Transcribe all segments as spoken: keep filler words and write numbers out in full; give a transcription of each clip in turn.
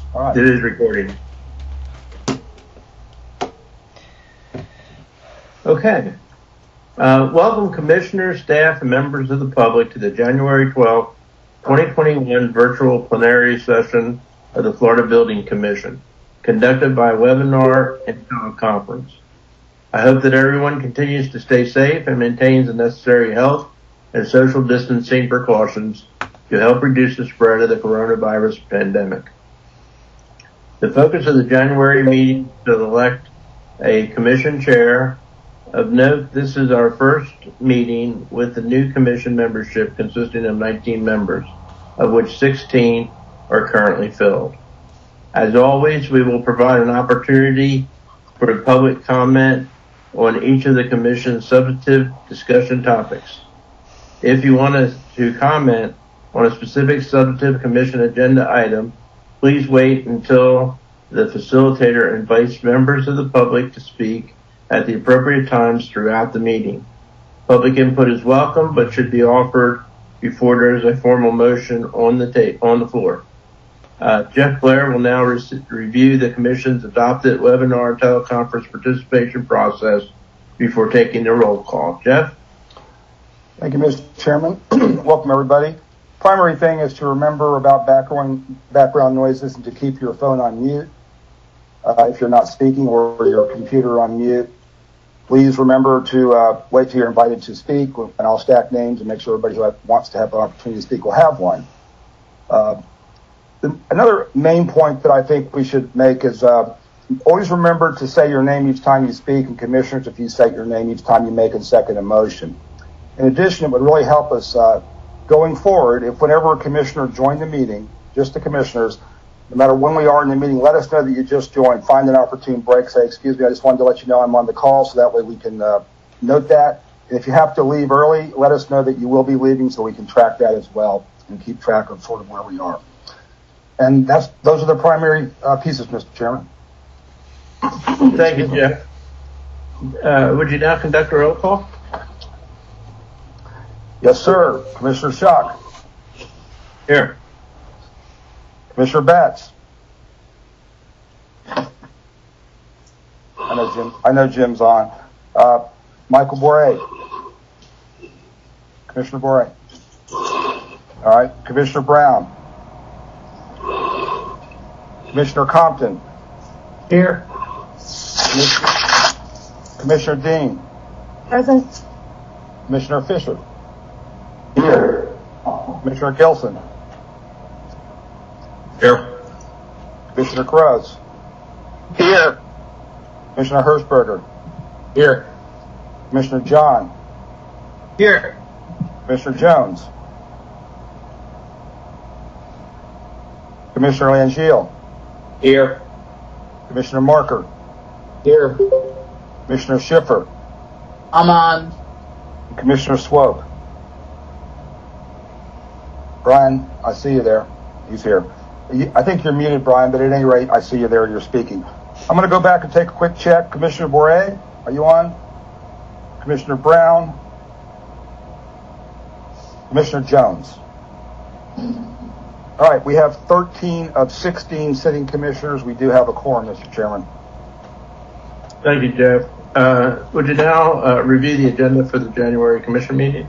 All right. It is recording. Okay. Uh, welcome, commissioners, staff, and members of the public to the January twelfth, twenty twenty-one virtual plenary session of the Florida Building Commission, conducted by webinar and teleconference. I hope that everyone continues to stay safe and maintains the necessary health and social distancing precautions to help reduce the spread of the coronavirus pandemic. The focus of the January meeting is to elect a commission chair. Of note, this is our first meeting with the new commission membership consisting of nineteen members, of which sixteen are currently filled. As always, we will provide an opportunity for public comment on each of the commission's substantive discussion topics. If you want us to comment on a specific substantive commission agenda item, please wait until the facilitator invites members of the public to speak at the appropriate times throughout the meeting. Public input is welcome, but should be offered before there is a formal motion on the tape on the floor. Uh, Jeff Blair will now re- review the Commission's adopted webinar teleconference participation process before taking the roll call. Jeff? Thank you, Mister Chairman. Welcome, everybody. Primary thing is to remember about background background noises and to keep your phone on mute uh, if you're not speaking, or your computer on mute. Please remember to uh, wait till you're invited to speak, and I'll stack names and make sure everybody who have, wants to have an opportunity to speak will have one. Uh, the, another main point that I think we should make is uh, always remember to say your name each time you speak, and commissioners, if you say your name each time you make and second a motion. In addition, it would really help us uh, going forward if whenever a commissioner joined the meeting, just the commissioners, no matter when we are in the meeting, let us know that you just joined. Find an opportune break. Say, excuse me, I just wanted to let you know I'm on the call, so that way we can uh, note that. And if you have to leave early, let us know that you will be leaving so we can track that as well and keep track of sort of where we are. And that's those are the primary uh, pieces, Mister Chairman. Thank you, Jeff. Uh, would you now conduct a roll call? Yes, sir. Commissioner Schock. Here. Commissioner Batts. I know Jim. I know Jim's on. Uh, Michael Boré. Commissioner Boré. All right. Commissioner Brown. Commissioner Compton. Here. Commissioner, Commissioner Dean. Present. Commissioner Fisher. Here. Commissioner Gilson. Here. Commissioner Crows. Here. Commissioner Hershberger. Here. Commissioner John. Here. Commissioner Jones. Commissioner Langeal. Here. Commissioner Marker. Here. Commissioner Schiffer. I'm on. And Commissioner Swope. Brian, I see you there. He's here. I think you're muted, Brian, but at any rate, I see you there. You're speaking. I'm going to go back and take a quick check. Commissioner Boré, are you on? Commissioner Brown. Commissioner Jones. All right, we have thirteen of sixteen sitting commissioners. We do have a quorum, Mister Chairman. Thank you, Jeff. Uh, would you now uh, review the agenda for the January commission meeting?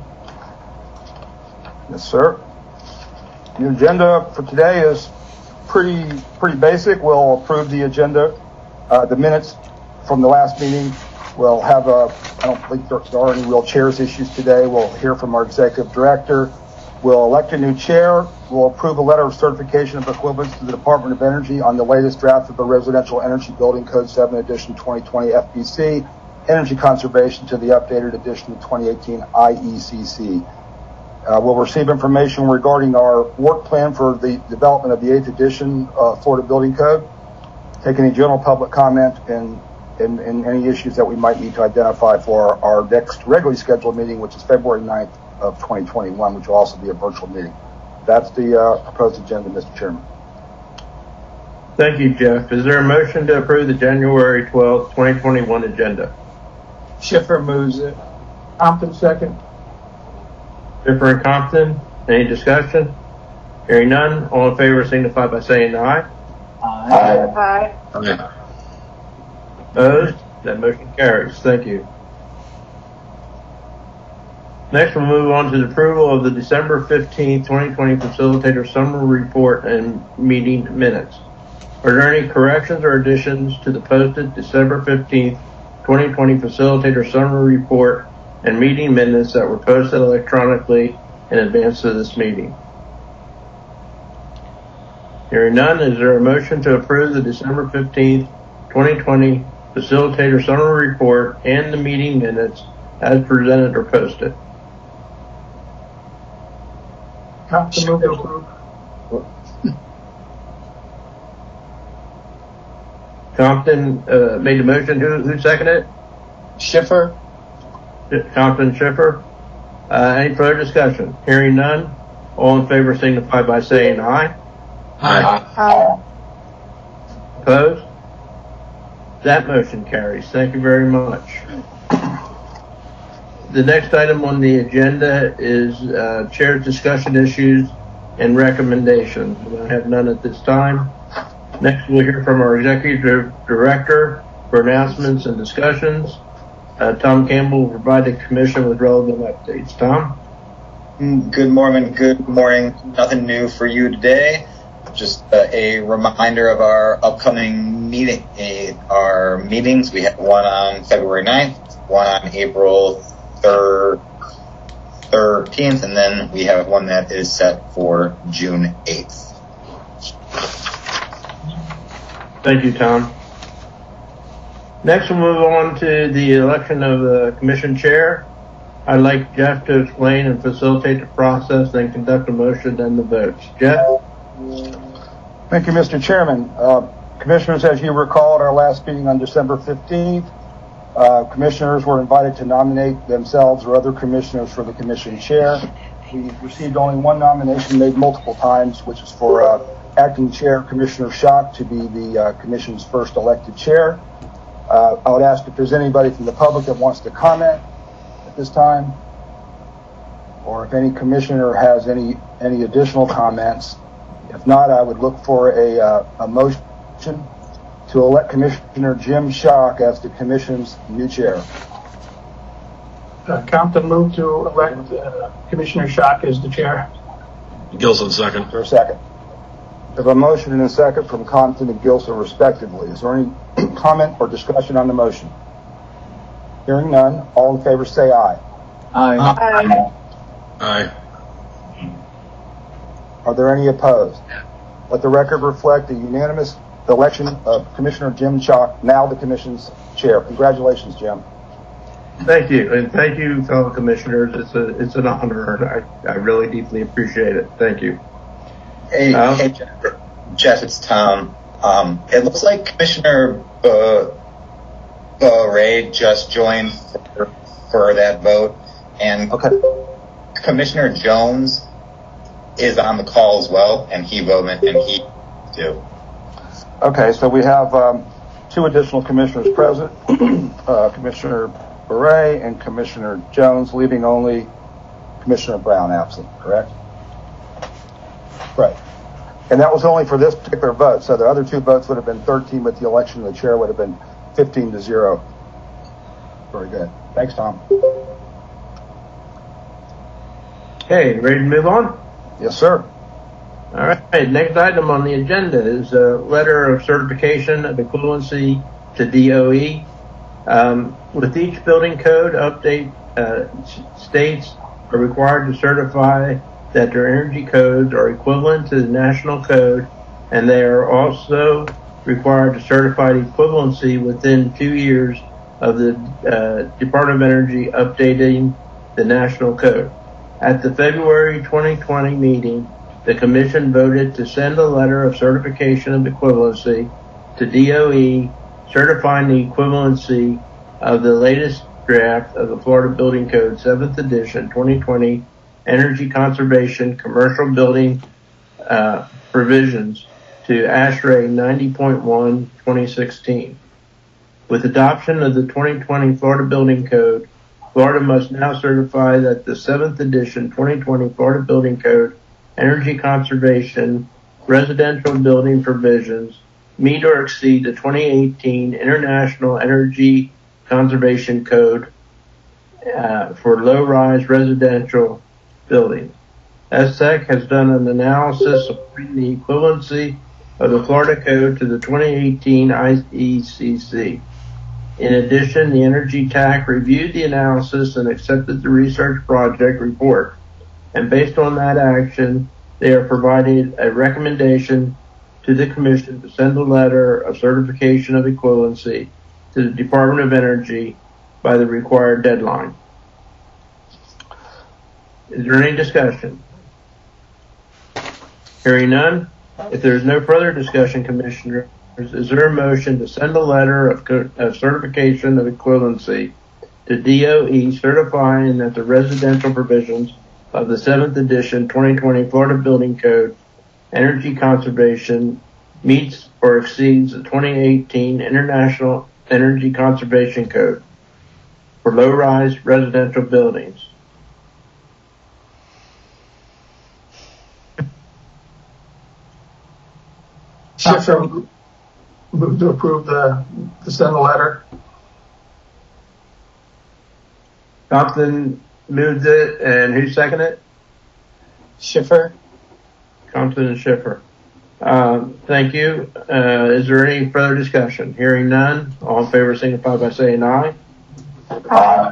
Yes, sir. The agenda for today is pretty pretty basic. We'll approve the agenda. Uh, the minutes from the last meeting. We'll have a, I don't think there, there are any real chairs issues today. We'll hear from our executive director. We'll elect a new chair. We'll approve a letter of certification of equivalence to the Department of Energy on the latest draft of the Residential Energy Building Code seven edition twenty twenty F B C, energy conservation to the updated edition of twenty eighteen I E C C. Uh, we'll receive information regarding our work plan for the development of the eighth edition uh, Florida Building Code, take any general public comment, and, and, and any issues that we might need to identify for our, our next regularly scheduled meeting, which is February ninth of twenty twenty-one, which will also be a virtual meeting. That's the uh, proposed agenda, Mister Chairman. Thank you, Jeff. Is there a motion to approve the January twelfth, twenty twenty-one agenda? Schiffer moves it. Compton second. Schiffer and Compton, any discussion? Hearing none, all in favor signify by saying aye. Aye. Aye. Aye. Opposed? That motion carries. Thank you. Next, we'll move on to the approval of the December fifteenth, twenty twenty Facilitator Summary Report and Meeting Minutes. Are there any corrections or additions to the posted December fifteenth, twenty twenty Facilitator Summary Report and Meeting Minutes that were posted electronically in advance of this meeting? Hearing none, is there a motion to approve the December fifteenth, twenty twenty Facilitator Summary Report and the meeting minutes as presented or posted? Compton move to approve. Compton uh, made the motion. Who, who seconded it? Schiffer. Compton Schiffer. Uh, any further discussion? Hearing none, all in favor signify by saying aye. Aye. Aye. Opposed? That motion carries. Thank you very much. The next item on the agenda is uh, Chair's discussion issues and recommendations. We have none at this time. Next, we'll hear from our Executive Director for announcements and discussions. Uh, Tom Campbell will provide the Commission with relevant updates. Tom? Good morning. Good morning. Nothing new for you today. Just uh, a reminder of our upcoming meeting, uh, our meetings. We have one on February ninth, one on April third, thirteenth, and then we have one that is set for June eighth. Thank you, Tom. Next, we'll move on to the election of the Commission Chair. I'd like Jeff to explain and facilitate the process, then conduct a motion and the votes. Jeff? Thank you, Mister Chairman. Uh, commissioners, as you recall, at our last meeting on December fifteenth, uh, commissioners were invited to nominate themselves or other commissioners for the commission chair. We received only one nomination made multiple times, which is for uh, acting chair Commissioner Schock to be the uh, commission's first elected chair. Uh, I would ask if there's anybody from the public that wants to comment at this time, or if any commissioner has any any additional comments. If not, I would look for a, uh, a motion to elect Commissioner Jim Schock as the Commission's new chair. Uh, Compton move to elect uh, Commissioner Schock as the chair. Gilson second. For a second. We have a motion and a second from Compton and Gilson respectively. Is there any comment or discussion on the motion? Hearing none, all in favor say aye. Aye. Aye. Aye. Are there any opposed? Let the record reflect the unanimous election of Commissioner Jim Schock, now the Commission's chair. Congratulations, Jim. Thank you, and thank you, fellow commissioners. It's a it's an honor, and I, I really deeply appreciate it. Thank you. Hey, Um, hey Jeff, Jeff, it's Tom. Um, it looks like Commissioner uh, uh, Ray just joined for, for that vote, and Okay. Commissioner Jones is on the call as well, and he voted, and he too. Okay, so we have um, two additional commissioners present, uh, Commissioner Beret and Commissioner Jones, leaving only Commissioner Brown absent, correct? Right. And that was only for this particular vote, so the other two votes would have been thirteen, but the election of the chair would have been fifteen to zero. Very good. Thanks, Tom. Okay, ready to move on? Yes, sir. All right, next item on the agenda is a letter of certification of equivalency to D O E. Um, with each building code update, uh, states are required to certify that their energy codes are equivalent to the national code, and they are also required to certify the equivalency within two years of the uh, Department of Energy updating the national code. At the February twenty twenty meeting, the Commission voted to send a letter of certification of equivalency to D O E, certifying the equivalency of the latest draft of the Florida Building Code seventh edition twenty twenty Energy Conservation Commercial Building uh, provisions to ASHRAE ninety point one twenty sixteen. With adoption of the twenty twenty Florida Building Code, Florida must now certify that the seventh edition twenty twenty Florida Building Code Energy Conservation Residential Building Provisions meet or exceed the twenty eighteen International Energy Conservation Code uh, for low-rise residential buildings. S T E C has done an analysis supporting the equivalency of the Florida Code to the twenty eighteen I E C C. In addition, the Energy T A C reviewed the analysis and accepted the research project report. And based on that action, they are providing a recommendation to the Commission to send a letter of certification of equivalency to the Department of Energy by the required deadline. Is there any discussion? Hearing none, if there is no further discussion, Commissioners, is there a motion to send a letter of, of certification of equivalency to D O E certifying that the residential provisions of the seventh edition twenty twenty Florida Building Code Energy Conservation meets or exceeds the twenty eighteen International Energy Conservation Code for low-rise residential buildings? Schiffer move to approve the, to send the letter. Compton moved it, and who seconded it? Schiffer. Compton and Schiffer. Um, thank you. Uh, is there any further discussion? Hearing none, all in favor signify by saying aye. Aye.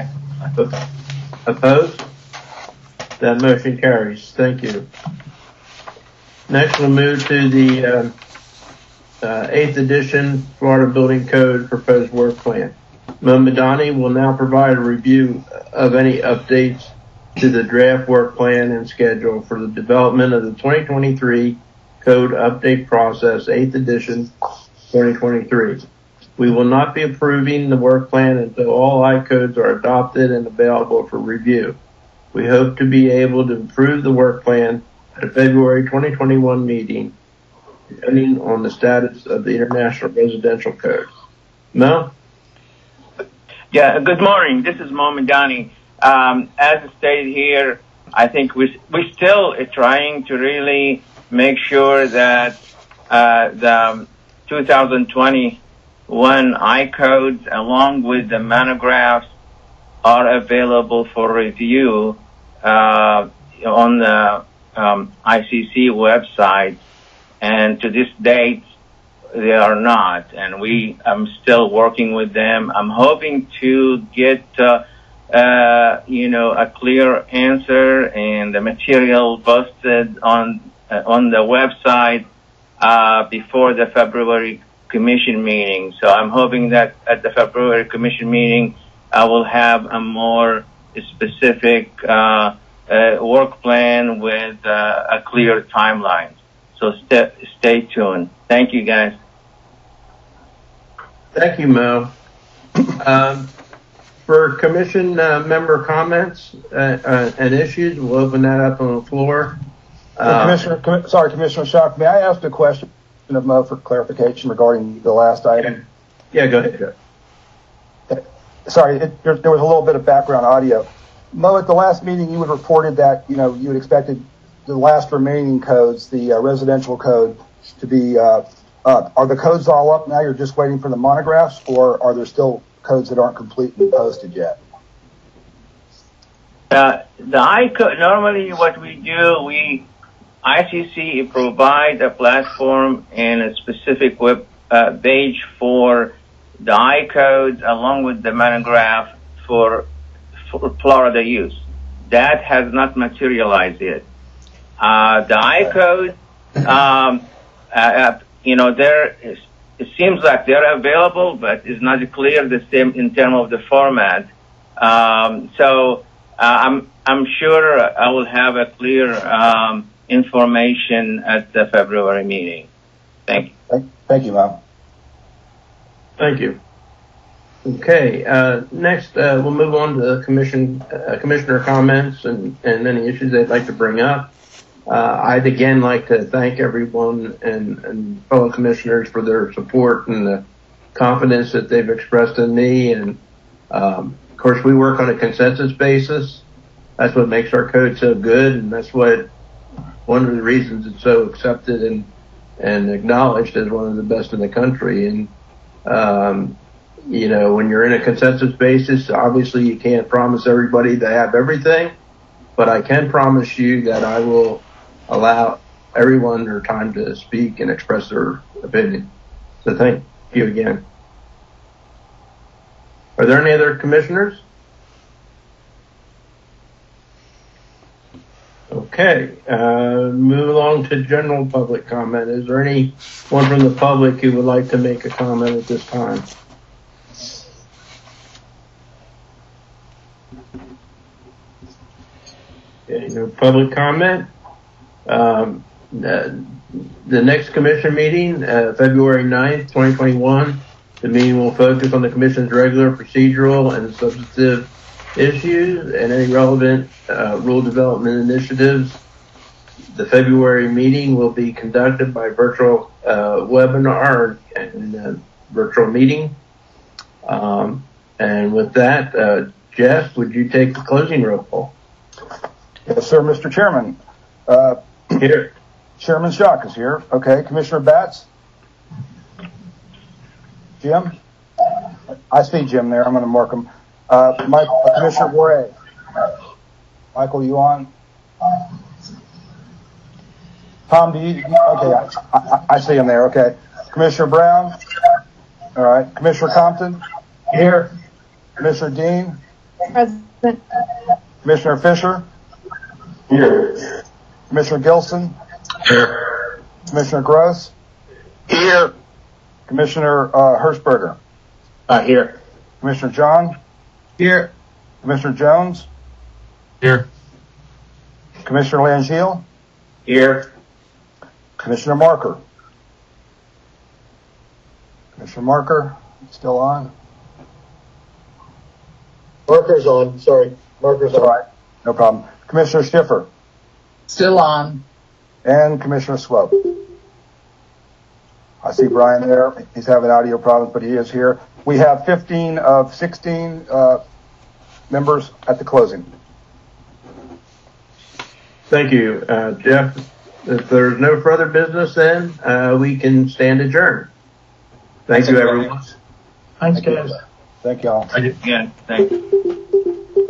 Opposed? That motion carries. Thank you. Next, we'll move to the uh, uh, eighth edition Florida Building Code proposed work plan. Mo Madani will now provide a review of any updates to the draft work plan and schedule for the development of the twenty twenty-three Code Update Process, eighth edition, twenty twenty-three. We will not be approving the work plan until all I codes are adopted and available for review. We hope to be able to approve the work plan at a February twenty twenty-one meeting, depending on the status of the International Residential Code. Mo? Yeah, good morning. This is Mo Madani. Um, as stated here, I think we, we're still trying to really make sure that uh, the two thousand twenty-one I codes, along with the monographs, are available for review uh, on the um, I C C website. And to this date, they are not. And we, I'm still working with them. I'm hoping to get uh, uh, you know, a clear answer and the material posted on uh, on the website uh, before the February Commission meeting. So I'm hoping that at the February Commission meeting, I will have a more specific uh, uh, work plan with uh, a clear timeline. So st- stay tuned. Thank you, guys. Thank you, Mo. Um, for commission uh, member comments uh, uh, and issues, we'll open that up on the floor. Uh, Commissioner, com- sorry, Commissioner Shock, may I ask a question of Mo for clarification regarding the last item? Yeah, go ahead, Joe. Sorry, it, there, there was a little bit of background audio. Mo, at the last meeting, you had reported that, you know, you had expected the last remaining codes, the uh, residential code, to be uh, up. Are the codes all up now? You're just waiting for the monographs, or are there still codes that aren't completely posted yet? Uh, the I code, normally what we do, we, I C C provide a platform and a specific web uh, page for the I codes along with the monograph for, for Florida use. That has not materialized yet. Uh, the I code, um, uh, you know, there is, it seems like they're available, but it's not clear the same in terms of the format. Um, so uh, I'm I'm sure I will have a clear um, information at the February meeting. Thank you. Thank, thank you, Mo. Thank you. Okay, uh, next uh, we'll move on to the commission uh, commissioner comments and, and any issues they'd like to bring up. Uh, I'd again like to thank everyone and, and fellow commissioners for their support and the confidence that they've expressed in me. And um, of course, we work on a consensus basis. That's what makes our code so good, and that's what one of the reasons it's so accepted and and acknowledged as one of the best in the country. And, um, you know, when you're in a consensus basis, obviously you can't promise everybody to have everything, but I can promise you that I will allow everyone their time to speak and express their opinion. So thank you again. Are there any other commissioners? Okay, uh, move along to general public comment. Is there anyone from the public who would like to make a comment at this time? Okay, no public comment. Um, uh, the next commission meeting, uh, February ninth, twenty twenty-one, the meeting will focus on the commission's regular procedural and substantive issues and any relevant uh, rule development initiatives. The February meeting will be conducted by virtual uh, webinar and uh, virtual meeting. Um, and with that, uh, Jeff, would you take the closing roll call? Yes, sir, Mister Chairman. Uh, Here. Chairman Schock is here. Okay, Commissioner Batts? Jim? I see Jim there. I'm going to mark him. Uh, Mike, uh, Commissioner Boyer. Michael, you on? Tom, do you? Okay, I, I, I see him there. Okay. Commissioner Brown? All right. Commissioner Compton? Here. Commissioner Dean? Present. Commissioner Fisher? Here. Commissioner Gilson? Here. Commissioner Gross? Here. Commissioner uh, Hershberger? Uh, here. Commissioner John? Here. Commissioner Jones? Here. Commissioner Langeal? Here. Commissioner Marker? Commissioner Marker, still on? Marker's on. Sorry. Marker's on. All right, no problem. Commissioner Schiffer? Still on. And Commissioner Swope. I see Brian there. He's having audio problems, but he is here. We have fifteen of sixteen uh, members at the closing. Thank you, uh, Jeff. If there's no further business, then uh, we can stand adjourned. Thank you, everyone. Thanks, guys. Thank y'all. Yeah, thank you.